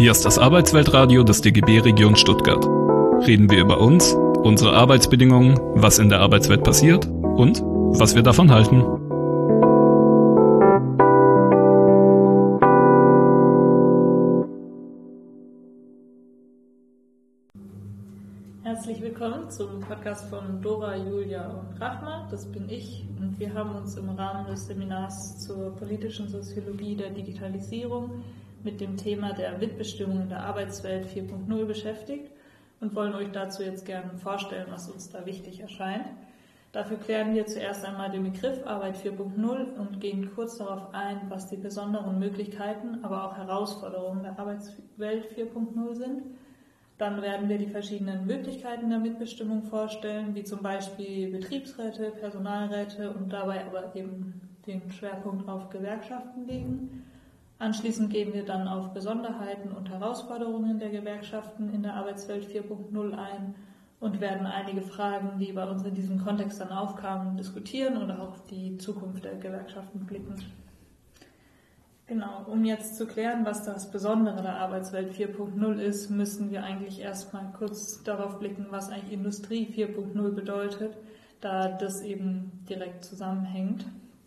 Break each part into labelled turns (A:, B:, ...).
A: Hier ist das Arbeitsweltradio des DGB Region Stuttgart. Reden wir über uns, unsere Arbeitsbedingungen, was in der Arbeitswelt passiert und was wir davon halten.
B: Herzlich willkommen zum Podcast von Dora, Julia und Rachma. Das bin ich und wir haben uns im Rahmen des Seminars zur politischen Soziologie der Digitalisierung mit dem Thema der Mitbestimmung in der Arbeitswelt 4.0 beschäftigt und wollen euch dazu jetzt gerne vorstellen, was uns da wichtig erscheint. Dafür klären wir zuerst einmal den Begriff Arbeit 4.0 und gehen kurz darauf ein, was die besonderen Möglichkeiten, aber auch Herausforderungen der Arbeitswelt 4.0 sind. Dann werden wir die verschiedenen Möglichkeiten der Mitbestimmung vorstellen, wie zum Beispiel Betriebsräte, Personalräte und dabei aber eben den Schwerpunkt auf Gewerkschaften legen. Anschließend gehen wir dann auf Besonderheiten und Herausforderungen der Gewerkschaften in der Arbeitswelt 4.0 ein und werden einige Fragen, die bei uns in diesem Kontext dann aufkamen, diskutieren und auch auf die Zukunft der Gewerkschaften blicken. Genau, um jetzt zu klären, was das Besondere der Arbeitswelt 4.0 ist, müssen wir eigentlich erstmal kurz darauf blicken, was eigentlich Industrie 4.0 bedeutet, da das eben direkt zusammenhängt.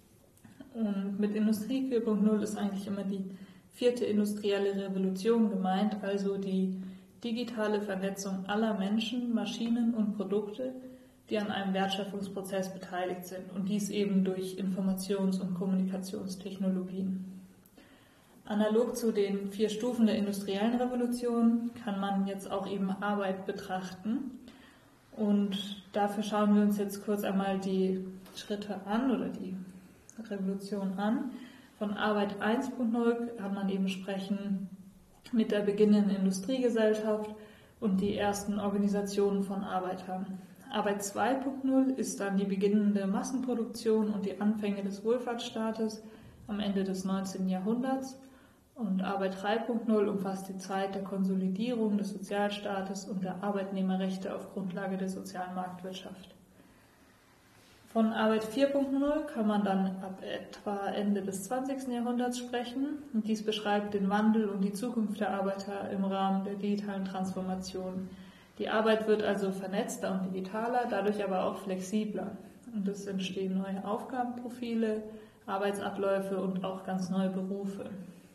B: Und mit Industrie 4.0 ist eigentlich immer die 4. industrielle Revolution gemeint, also die digitale Vernetzung aller Menschen, Maschinen und Produkte, die an einem Wertschöpfungsprozess beteiligt sind und dies eben durch Informations- und Kommunikationstechnologien. Analog zu den 4 Stufen der industriellen Revolution kann man jetzt auch eben Arbeit betrachten. Und dafür schauen wir uns jetzt kurz einmal die Schritte an oder die Revolution an. Von Arbeit 1.0 kann man eben sprechen mit der beginnenden Industriegesellschaft und die ersten Organisationen von Arbeitern. Arbeit 2.0 ist dann die beginnende Massenproduktion und die Anfänge des Wohlfahrtsstaates am Ende des 19. Jahrhunderts. Und Arbeit 3.0 umfasst die Zeit der Konsolidierung des Sozialstaates und der Arbeitnehmerrechte auf Grundlage der sozialen Marktwirtschaft. Von Arbeit 4.0 kann man dann ab etwa Ende des 20. Jahrhunderts sprechen. Und dies beschreibt den Wandel und die Zukunft der Arbeiter im Rahmen der digitalen Transformation. Die Arbeit wird also vernetzter und digitaler, dadurch aber auch flexibler. Und es entstehen neue Aufgabenprofile, Arbeitsabläufe und auch ganz neue Berufe.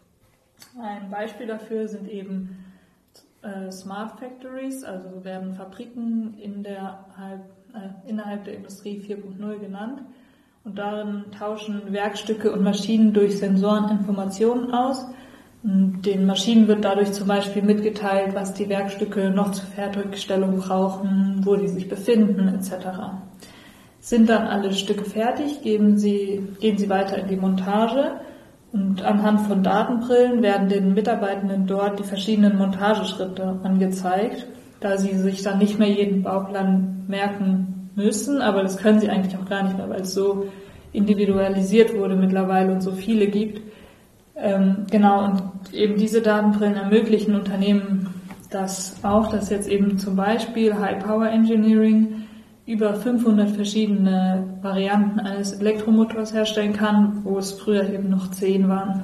B: Ein Beispiel dafür sind eben Smart Factories, also werden Fabriken innerhalb der Industrie 4.0 genannt. Und darin tauschen Werkstücke und Maschinen durch Sensoren Informationen aus. Und den Maschinen wird dadurch zum Beispiel mitgeteilt, was die Werkstücke noch zur Fertigstellung brauchen, wo die sich befinden, etc. Sind dann alle Stücke fertig, gehen sie weiter in die Montage. Und anhand von Datenbrillen werden den Mitarbeitenden dort die verschiedenen Montageschritte angezeigt, da sie sich dann nicht mehr jeden Bauplan merken müssen, aber das können sie eigentlich auch gar nicht mehr, weil es so individualisiert wurde mittlerweile und so viele gibt. Genau, und eben diese Datenbrillen ermöglichen Unternehmen das auch, dass jetzt eben zum Beispiel High Power Engineering über 500 verschiedene Varianten eines Elektromotors herstellen kann, wo es früher eben noch 10 waren.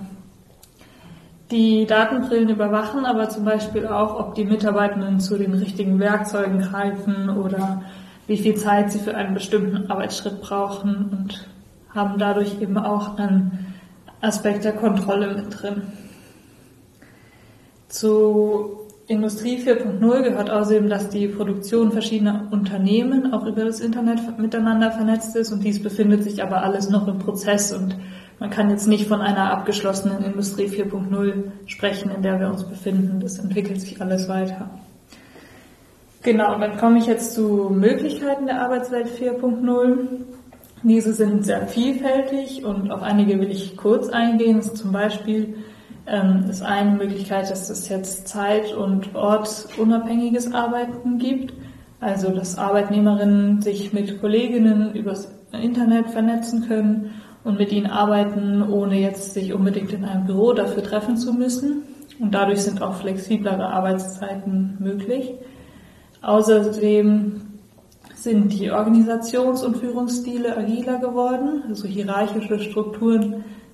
B: Die Datenbrillen überwachen aber zum Beispiel auch, ob die Mitarbeitenden zu den richtigen Werkzeugen greifen oder wie viel Zeit sie für einen bestimmten Arbeitsschritt brauchen und haben dadurch eben auch einen Aspekt der Kontrolle mit drin. Zu Industrie 4.0 gehört außerdem, dass die Produktion verschiedener Unternehmen auch über das Internet miteinander vernetzt ist und dies befindet sich aber alles noch im Prozess und man kann jetzt nicht von einer abgeschlossenen Industrie 4.0 sprechen, in der wir uns befinden. Das entwickelt sich alles weiter. Genau, dann komme ich jetzt zu Möglichkeiten der Arbeitswelt 4.0. Diese sind sehr vielfältig und auf einige will ich kurz eingehen. Das ist zum Beispiel ist eine Möglichkeit, dass es jetzt zeit- und ortsunabhängiges Arbeiten gibt. Also, dass Arbeitnehmerinnen sich mit Kolleginnen übers Internet vernetzen können und mit ihnen arbeiten, ohne jetzt sich unbedingt in einem Büro dafür treffen zu müssen. Und dadurch sind auch flexiblere Arbeitszeiten möglich. Außerdem sind die Organisations- und Führungsstile agiler geworden. Also hierarchische Strukturen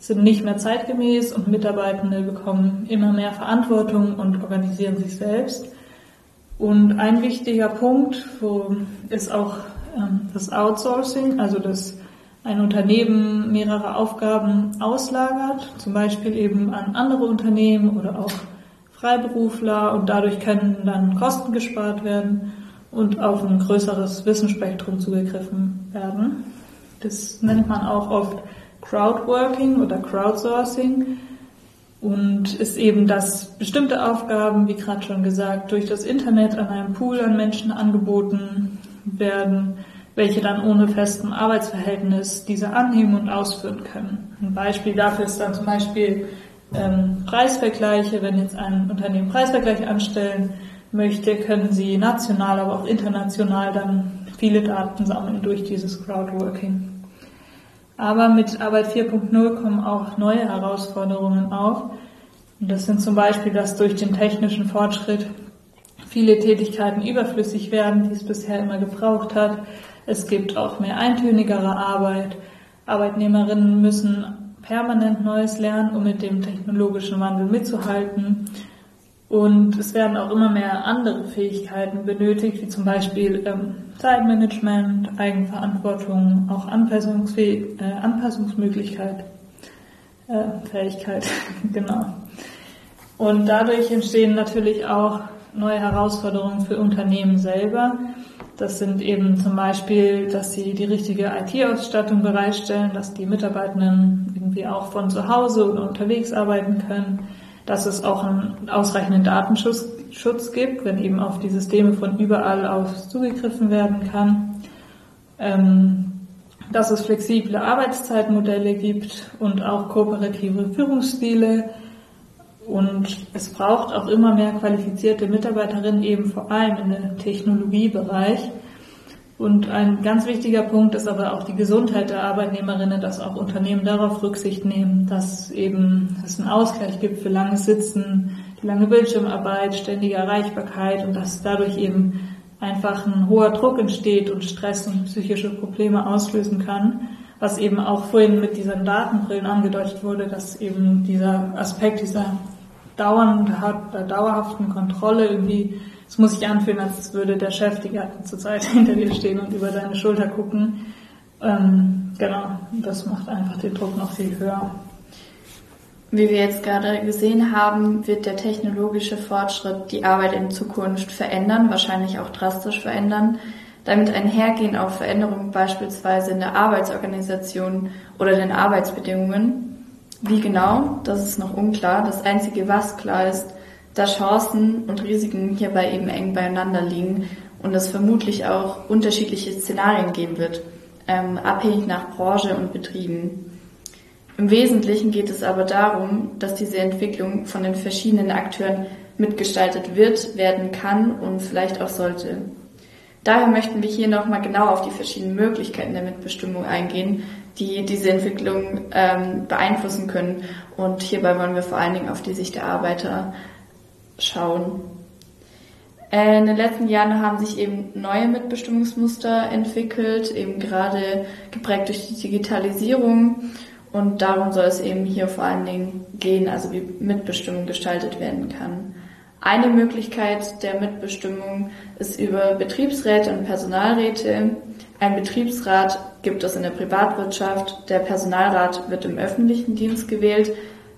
B: sind nicht mehr zeitgemäß und Mitarbeitende bekommen immer mehr Verantwortung und organisieren sich selbst. Und ein wichtiger Punkt ist auch das Outsourcing, also dass ein Unternehmen mehrere Aufgaben auslagert, zum Beispiel eben an andere Unternehmen oder auch Freiberufler, und dadurch können dann Kosten gespart werden und auf ein größeres Wissensspektrum zugegriffen werden. Das nennt man auch oft Crowdworking oder Crowdsourcing und ist eben, dass bestimmte Aufgaben, wie gerade schon gesagt, durch das Internet an einem Pool an Menschen angeboten werden, welche dann ohne festen Arbeitsverhältnis diese annehmen und ausführen können. Ein Beispiel dafür ist dann zum Beispiel Preisvergleiche. Wenn jetzt ein Unternehmen Preisvergleiche anstellen möchte, können sie national, aber auch international dann viele Daten sammeln durch dieses Crowdworking. Aber mit Arbeit 4.0 kommen auch neue Herausforderungen auf. Und das sind zum Beispiel, dass durch den technischen Fortschritt viele Tätigkeiten überflüssig werden, die es bisher immer gebraucht hat. Es gibt auch mehr eintönigere Arbeit. Arbeitnehmerinnen müssen permanent Neues lernen, um mit dem technologischen Wandel mitzuhalten. Und es werden auch immer mehr andere Fähigkeiten benötigt, wie zum Beispiel Zeitmanagement, Eigenverantwortung, auch Anpassungsmöglichkeit, Fähigkeit, genau. Und dadurch entstehen natürlich auch neue Herausforderungen für Unternehmen selber. Das sind eben zum Beispiel, dass sie die richtige IT-Ausstattung bereitstellen, dass die Mitarbeitenden irgendwie auch von zu Hause oder unterwegs arbeiten können, dass es auch einen ausreichenden Datenschutz gibt, wenn eben auf die Systeme von überall aus zugegriffen werden kann, dass es flexible Arbeitszeitmodelle gibt und auch kooperative Führungsstile. Und es braucht auch immer mehr qualifizierte Mitarbeiterinnen, eben vor allem im Technologiebereich. Und ein ganz wichtiger Punkt ist aber auch die Gesundheit der Arbeitnehmerinnen, dass auch Unternehmen darauf Rücksicht nehmen, dass es einen Ausgleich gibt für langes Sitzen, die lange Bildschirmarbeit, ständige Erreichbarkeit und dass dadurch eben einfach ein hoher Druck entsteht und Stress und psychische Probleme auslösen kann. Was eben auch vorhin mit diesen Datenbrillen angedeutet wurde, dass eben dieser Aspekt dieser dauerhaften Kontrolle irgendwie, es muss sich anfühlen, als würde der Chef die ganze Zeit hinter dir stehen und über deine Schulter gucken. Genau, das macht einfach den Druck noch viel höher.
C: Wie wir jetzt gerade gesehen haben, wird der technologische Fortschritt die Arbeit in Zukunft verändern, wahrscheinlich auch drastisch verändern. Damit einhergehen auch Veränderungen beispielsweise in der Arbeitsorganisation oder den Arbeitsbedingungen. Wie genau, das ist noch unklar. Das Einzige, was klar ist, dass Chancen und Risiken hierbei eben eng beieinander liegen und es vermutlich auch unterschiedliche Szenarien geben wird, abhängig nach Branche und Betrieben. Im Wesentlichen geht es aber darum, dass diese Entwicklung von den verschiedenen Akteuren mitgestaltet werden kann und vielleicht auch sollte. Daher möchten wir hier nochmal genau auf die verschiedenen Möglichkeiten der Mitbestimmung eingehen, die diese Entwicklung beeinflussen können. Und hierbei wollen wir vor allen Dingen auf die Sicht der Arbeiter schauen. In den letzten Jahren haben sich eben neue Mitbestimmungsmuster entwickelt, eben gerade geprägt durch die Digitalisierung. Und darum soll es eben hier vor allen Dingen gehen, also wie Mitbestimmung gestaltet werden kann. Eine Möglichkeit der Mitbestimmung ist über Betriebsräte und Personalräte. Ein Betriebsrat gibt es in der Privatwirtschaft, der Personalrat wird im öffentlichen Dienst gewählt.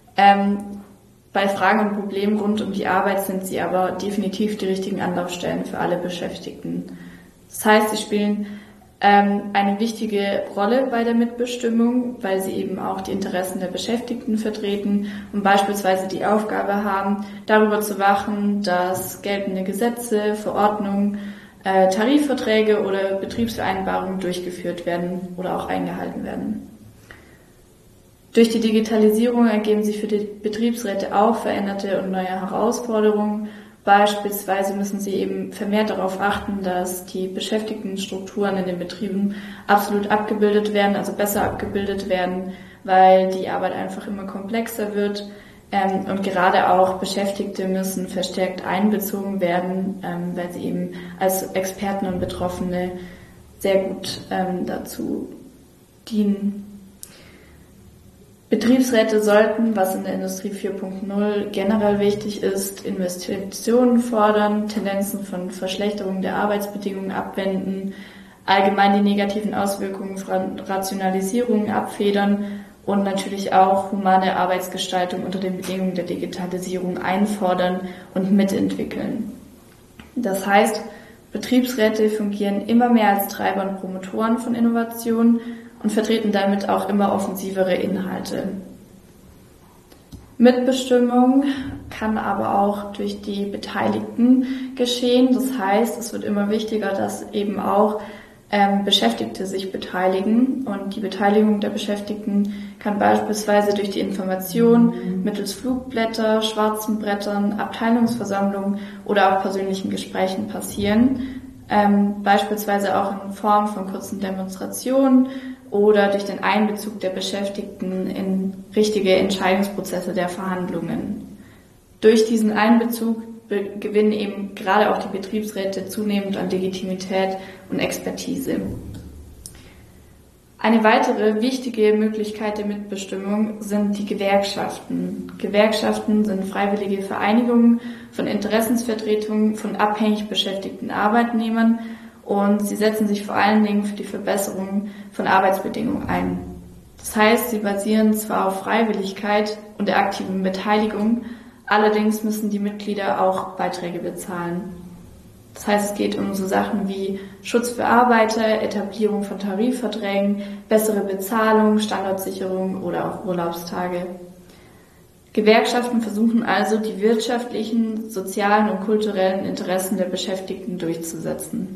C: Bei Fragen und Problemen rund um die Arbeit sind sie aber definitiv die richtigen Anlaufstellen für alle Beschäftigten. Das heißt, sie spielen eine wichtige Rolle bei der Mitbestimmung, weil sie eben auch die Interessen der Beschäftigten vertreten und beispielsweise die Aufgabe haben, darüber zu wachen, dass geltende Gesetze, Verordnungen, Tarifverträge oder Betriebsvereinbarungen durchgeführt werden oder auch eingehalten werden. Durch die Digitalisierung ergeben sich für die Betriebsräte auch veränderte und neue Herausforderungen. Beispielsweise müssen sie eben vermehrt darauf achten, dass die Beschäftigtenstrukturen in den Betrieben absolut abgebildet werden, also besser abgebildet werden, weil die Arbeit einfach immer komplexer wird. Und gerade auch Beschäftigte müssen verstärkt einbezogen werden, weil sie eben als Experten und Betroffene sehr gut dazu dienen. Betriebsräte sollten, was in der Industrie 4.0 generell wichtig ist, Investitionen fordern, Tendenzen von Verschlechterung der Arbeitsbedingungen abwenden, allgemein die negativen Auswirkungen von Rationalisierungen abfedern und natürlich auch humane Arbeitsgestaltung unter den Bedingungen der Digitalisierung einfordern und mitentwickeln. Das heißt, Betriebsräte fungieren immer mehr als Treiber und Promotoren von Innovationen und vertreten damit auch immer offensivere Inhalte. Mitbestimmung kann aber auch durch die Beteiligten geschehen. Das heißt, es wird immer wichtiger, dass eben auch Beschäftigte sich beteiligen. Und die Beteiligung der Beschäftigten kann beispielsweise durch die Information mittels Flugblätter, schwarzen Brettern, Abteilungsversammlungen oder auch persönlichen Gesprächen passieren. Beispielsweise auch in Form von kurzen Demonstrationen oder durch den Einbezug der Beschäftigten in richtige Entscheidungsprozesse der Verhandlungen. Durch diesen Einbezug gewinnen eben gerade auch die Betriebsräte zunehmend an Legitimität und Expertise. Eine weitere wichtige Möglichkeit der Mitbestimmung sind die Gewerkschaften. Gewerkschaften sind freiwillige Vereinigungen von Interessensvertretungen von abhängig beschäftigten Arbeitnehmern und sie setzen sich vor allen Dingen für die Verbesserung von Arbeitsbedingungen ein. Das heißt, sie basieren zwar auf Freiwilligkeit und der aktiven Beteiligung, allerdings müssen die Mitglieder auch Beiträge bezahlen. Das heißt, es geht um so Sachen wie Schutz für Arbeiter, Etablierung von Tarifverträgen, bessere Bezahlung, Standortsicherung oder auch Urlaubstage. Gewerkschaften versuchen also, die wirtschaftlichen, sozialen und kulturellen Interessen der Beschäftigten durchzusetzen.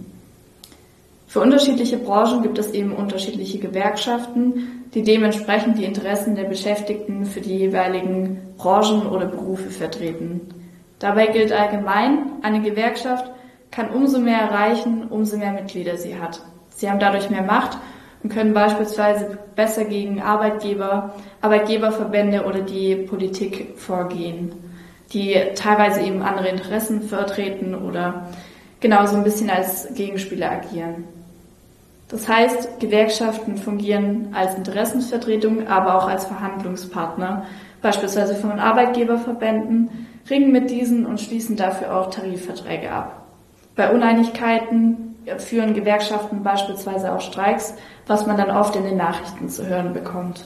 C: Für unterschiedliche Branchen gibt es eben unterschiedliche Gewerkschaften, die dementsprechend die Interessen der Beschäftigten für die jeweiligen Branchen oder Berufe vertreten. Dabei gilt allgemein, eine Gewerkschaft kann umso mehr erreichen, umso mehr Mitglieder sie hat. Sie haben dadurch mehr Macht und können beispielsweise besser gegen Arbeitgeber, Arbeitgeberverbände oder die Politik vorgehen, die teilweise eben andere Interessen vertreten oder genauso ein bisschen als Gegenspieler agieren. Das heißt, Gewerkschaften fungieren als Interessensvertretung, aber auch als Verhandlungspartner, beispielsweise von Arbeitgeberverbänden, ringen mit diesen und schließen dafür auch Tarifverträge ab. Bei Uneinigkeiten führen Gewerkschaften beispielsweise auch Streiks, was man dann oft in den Nachrichten zu hören bekommt.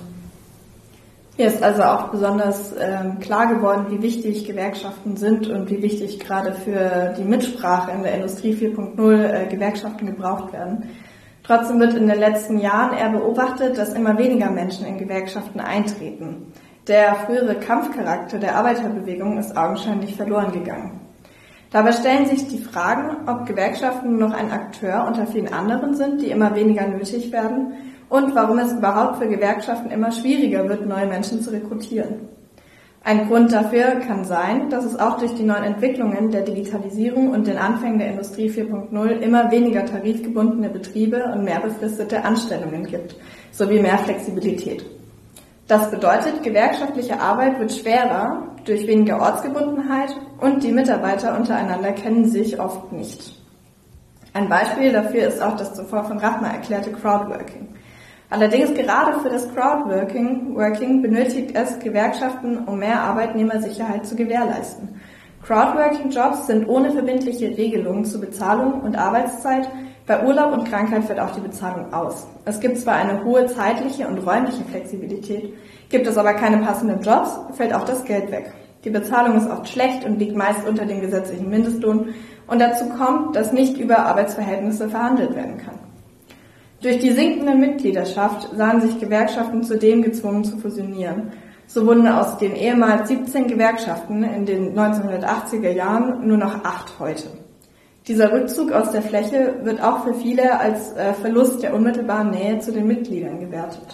D: Hier ist also auch besonders klar geworden, wie wichtig Gewerkschaften sind und wie wichtig gerade für die Mitsprache in der Industrie 4.0 Gewerkschaften gebraucht werden. Trotzdem wird in den letzten Jahren eher beobachtet, dass immer weniger Menschen in Gewerkschaften eintreten. Der frühere Kampfcharakter der Arbeiterbewegung ist augenscheinlich verloren gegangen. Dabei stellen sich die Fragen, ob Gewerkschaften nur noch ein Akteur unter vielen anderen sind, die immer weniger nötig werden, und warum es überhaupt für Gewerkschaften immer schwieriger wird, neue Menschen zu rekrutieren. Ein Grund dafür kann sein, dass es auch durch die neuen Entwicklungen der Digitalisierung und den Anfängen der Industrie 4.0 immer weniger tarifgebundene Betriebe und mehr befristete Anstellungen gibt, sowie mehr Flexibilität. Das bedeutet, gewerkschaftliche Arbeit wird schwerer durch weniger Ortsgebundenheit und die Mitarbeiter untereinander kennen sich oft nicht. Ein Beispiel dafür ist auch das zuvor von Rachmer erklärte Crowdworking. Allerdings gerade für das Crowdworking benötigt es Gewerkschaften, um mehr Arbeitnehmersicherheit zu gewährleisten. Crowdworking-Jobs sind ohne verbindliche Regelungen zu Bezahlung und Arbeitszeit. Bei Urlaub und Krankheit fällt auch die Bezahlung aus. Es gibt zwar eine hohe zeitliche und räumliche Flexibilität, gibt es aber keine passenden Jobs, fällt auch das Geld weg. Die Bezahlung ist oft schlecht und liegt meist unter dem gesetzlichen Mindestlohn und dazu kommt, dass nicht über Arbeitsverhältnisse verhandelt werden kann. Durch die sinkende Mitgliedschaft sahen sich Gewerkschaften zudem gezwungen zu fusionieren. So wurden aus den ehemals 17 Gewerkschaften in den 1980er Jahren nur noch 8 heute. Dieser Rückzug aus der Fläche wird auch für viele als Verlust der unmittelbaren Nähe zu den Mitgliedern gewertet.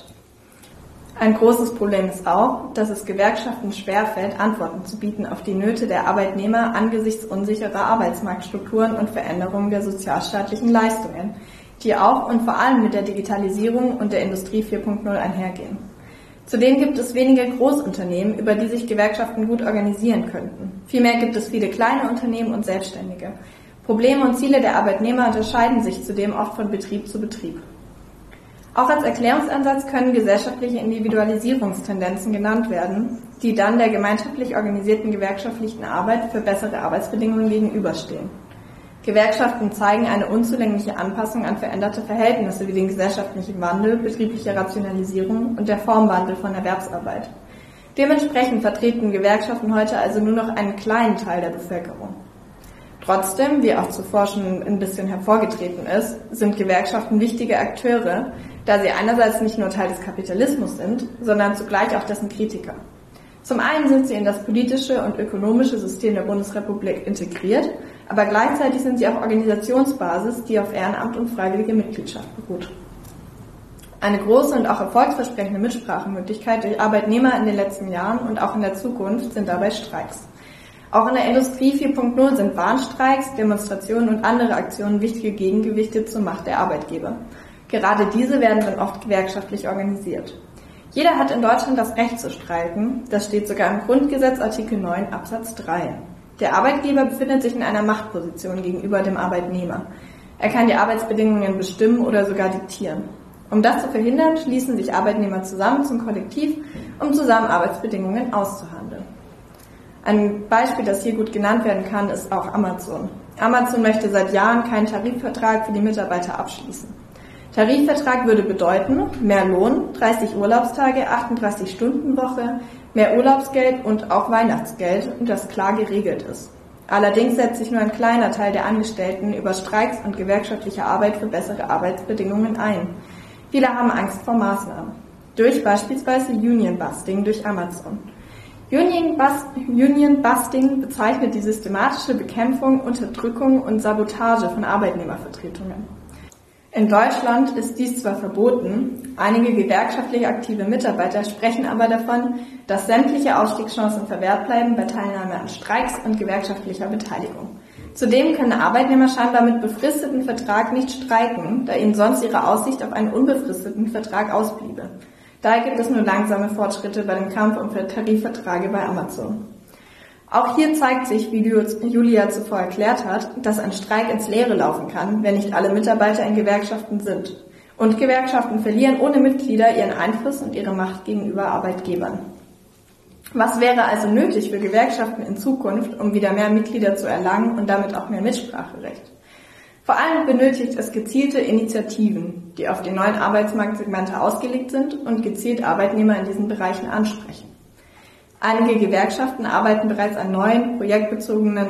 D: Ein großes Problem ist auch, dass es Gewerkschaften schwerfällt, Antworten zu bieten auf die Nöte der Arbeitnehmer angesichts unsicherer Arbeitsmarktstrukturen und Veränderungen der sozialstaatlichen Leistungen, die auch und vor allem mit der Digitalisierung und der Industrie 4.0 einhergehen. Zudem gibt es wenige Großunternehmen, über die sich Gewerkschaften gut organisieren könnten. Vielmehr gibt es viele kleine Unternehmen und Selbstständige. Probleme und Ziele der Arbeitnehmer unterscheiden sich zudem oft von Betrieb zu Betrieb. Auch als Erklärungsansatz können gesellschaftliche Individualisierungstendenzen genannt werden, die dann der gemeinschaftlich organisierten gewerkschaftlichen Arbeit für bessere Arbeitsbedingungen gegenüberstehen. Gewerkschaften zeigen eine unzulängliche Anpassung an veränderte Verhältnisse wie den gesellschaftlichen Wandel, betriebliche Rationalisierung und der Formwandel von Erwerbsarbeit. Dementsprechend vertreten Gewerkschaften heute also nur noch einen kleinen Teil der Bevölkerung. Trotzdem, wie auch zuvor schon ein bisschen hervorgetreten ist, sind Gewerkschaften wichtige Akteure, da sie einerseits nicht nur Teil des Kapitalismus sind, sondern zugleich auch dessen Kritiker. Zum einen sind sie in das politische und ökonomische System der Bundesrepublik integriert, aber gleichzeitig sind sie auch Organisationsbasis, die auf Ehrenamt und freiwillige Mitgliedschaft beruht. Eine große und auch erfolgsversprechende Mitsprachemöglichkeit durch Arbeitnehmer in den letzten Jahren und auch in der Zukunft sind dabei Streiks. Auch in der Industrie 4.0 sind Warnstreiks, Demonstrationen und andere Aktionen wichtige Gegengewichte zur Macht der Arbeitgeber. Gerade diese werden dann oft gewerkschaftlich organisiert. Jeder hat in Deutschland das Recht zu streiken, das steht sogar im Grundgesetz Artikel 9 Absatz 3. Der Arbeitgeber befindet sich in einer Machtposition gegenüber dem Arbeitnehmer. Er kann die Arbeitsbedingungen bestimmen oder sogar diktieren. Um das zu verhindern, schließen sich Arbeitnehmer zusammen zum Kollektiv, um zusammen Arbeitsbedingungen auszuhandeln. Ein Beispiel, das hier gut genannt werden kann, ist auch Amazon. Amazon möchte seit Jahren keinen Tarifvertrag für die Mitarbeiter abschließen. Tarifvertrag würde bedeuten, mehr Lohn, 30 Urlaubstage, 38-Stunden-Woche, mehr Urlaubsgeld und auch Weihnachtsgeld, und das klar geregelt ist. Allerdings setzt sich nur ein kleiner Teil der Angestellten über Streiks und gewerkschaftliche Arbeit für bessere Arbeitsbedingungen ein. Viele haben Angst vor Maßnahmen. Durch beispielsweise Union Busting durch Amazon. Union Busting bezeichnet die systematische Bekämpfung, Unterdrückung und Sabotage von Arbeitnehmervertretungen. In Deutschland ist dies zwar verboten, einige gewerkschaftlich aktive Mitarbeiter sprechen aber davon, dass sämtliche Ausstiegschancen verwehrt bleiben bei Teilnahme an Streiks und gewerkschaftlicher Beteiligung. Zudem können Arbeitnehmer scheinbar mit befristeten Vertrag nicht streiken, da ihnen sonst ihre Aussicht auf einen unbefristeten Vertrag ausbliebe. Daher gibt es nur langsame Fortschritte bei dem Kampf um Tarifverträge bei Amazon. Auch hier zeigt sich, wie Julia zuvor erklärt hat, dass ein Streik ins Leere laufen kann, wenn nicht alle Mitarbeiter in Gewerkschaften sind. Und Gewerkschaften verlieren ohne Mitglieder ihren Einfluss und ihre Macht gegenüber Arbeitgebern. Was wäre also nötig für Gewerkschaften in Zukunft, um wieder mehr Mitglieder zu erlangen und damit auch mehr Mitspracherecht? Vor allem benötigt es gezielte Initiativen, die auf die neuen Arbeitsmarktsegmente ausgelegt sind und gezielt Arbeitnehmer in diesen Bereichen ansprechen. Einige Gewerkschaften arbeiten bereits an neuen, projektbezogenen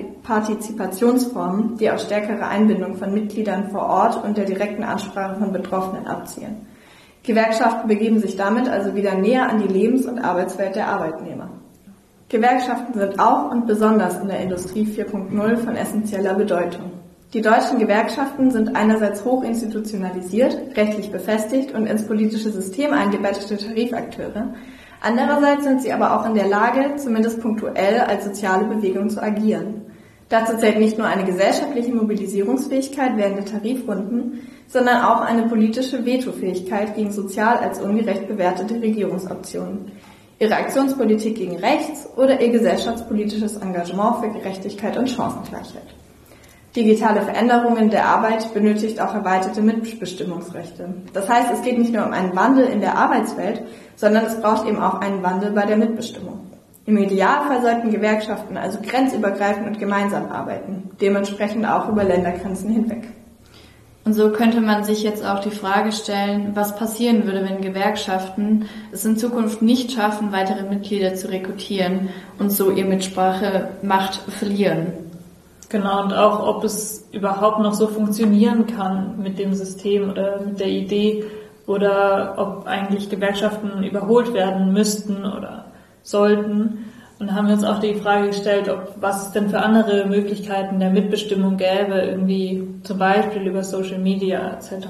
D: Partizipationsformen, die auf stärkere Einbindung von Mitgliedern vor Ort und der direkten Ansprache von Betroffenen abzielen. Gewerkschaften begeben sich damit also wieder näher an die Lebens- und Arbeitswelt der Arbeitnehmer. Gewerkschaften sind auch und besonders in der Industrie 4.0 von essentieller Bedeutung. Die deutschen Gewerkschaften sind einerseits hochinstitutionalisiert, rechtlich befestigt und ins politische System eingebettete Tarifakteure. Andererseits sind sie aber auch in der Lage, zumindest punktuell als soziale Bewegung zu agieren. Dazu zählt nicht nur eine gesellschaftliche Mobilisierungsfähigkeit während der Tarifrunden, sondern auch eine politische Vetofähigkeit gegen sozial als ungerecht bewertete Regierungsoptionen, ihre Aktionspolitik gegen rechts oder ihr gesellschaftspolitisches Engagement für Gerechtigkeit und Chancengleichheit. Digitale Veränderungen der Arbeit benötigt auch erweiterte Mitbestimmungsrechte. Das heißt, es geht nicht nur um einen Wandel in der Arbeitswelt, sondern es braucht eben auch einen Wandel bei der Mitbestimmung. Im Idealfall sollten Gewerkschaften also grenzübergreifend und gemeinsam arbeiten, dementsprechend auch über Ländergrenzen hinweg.
C: Und so könnte man sich jetzt auch die Frage stellen, was passieren würde, wenn Gewerkschaften es in Zukunft nicht schaffen, weitere Mitglieder zu rekrutieren und so ihr Mitsprachemacht verlieren.
B: Genau, und auch, ob es überhaupt noch so funktionieren kann mit dem System oder mit der Idee oder ob eigentlich Gewerkschaften überholt werden müssten oder sollten. Und da haben wir uns auch die Frage gestellt, was es denn für andere Möglichkeiten der Mitbestimmung gäbe, irgendwie zum Beispiel über Social Media etc.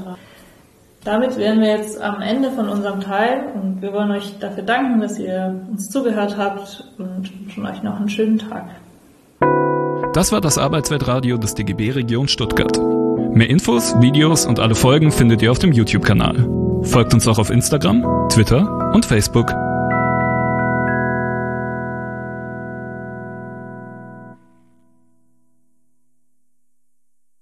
B: Damit wären wir jetzt am Ende von unserem Teil und wir wollen euch dafür danken, dass ihr uns zugehört habt und wünschen euch noch einen schönen Tag.
A: Das war das Arbeitsweltradio des DGB Region Stuttgart. Mehr Infos, Videos und alle Folgen findet ihr auf dem YouTube-Kanal. Folgt uns auch auf Instagram, Twitter und Facebook.